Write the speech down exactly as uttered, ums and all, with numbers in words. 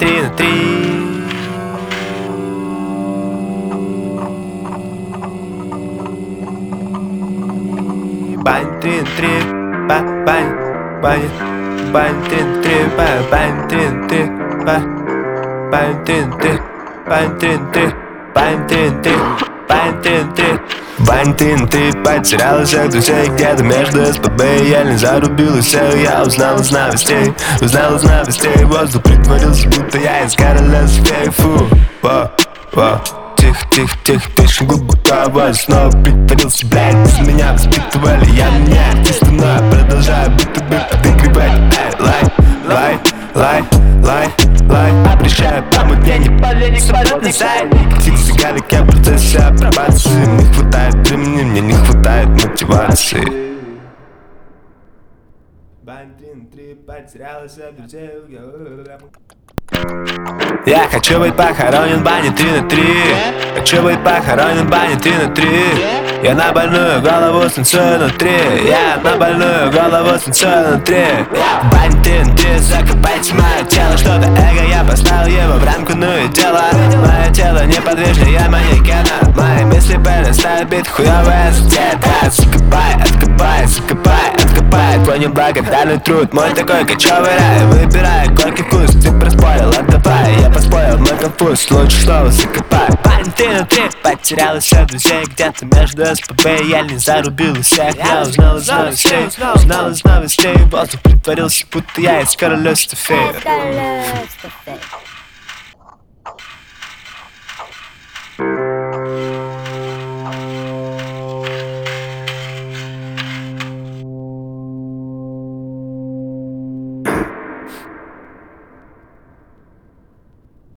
три на три. Бань три на три, бань, бань, бань, бань три на три, бань, бань три на три, бань, бань три на три, бань три на три, бань три на три, бань три на три. Бань три на три, потеряла всех друзей где-то между СПБ. Я не зарубил и сел, я узнал из новостей, узнал из новостей. Воздух притворился, будто я из короля зверей. Фу, во, во. Тихо, тихо, тихо, дышим глубоко. Вот снова притворился, блядь. Без меня воспитывали, я не артист, но я продолжаю будто бы подыгрывать. Лай, лай, лай, лай, лай. Обращаю помутнение, свободный сайт. Тихо, сигарик, я в процессе апробации. Не хватает времени, мне не хватает мотивации. Бань три на три, потерялась от друзей. Я хочу быть похоронен в бане три на три. Хочу быть похоронен в бане три на три. Я на больную голову станцую внутри. Я на больную голову станцую внутри. Бань три на три, закопайте мое тело. Что-то эго, я поставил его в рамку, ну и дело. Мое тело неподвижно, я манекена. Мои мысли перестают бить хуёвые затея. Закопай, откопай, закопай, откопай. Твой неблагодарный труд, мой такой кочевый рай. Выбирай горький вкус, ты проспорил, отдавай. Я поспорил, мой конфуз, лучше снова закопай. Бань три на три, потерялась от друзей где-то между СПБ. Я не зарубил всех, я узнал из новостей, узнал из новостей. Воздух притворился, будто я из королевства феи.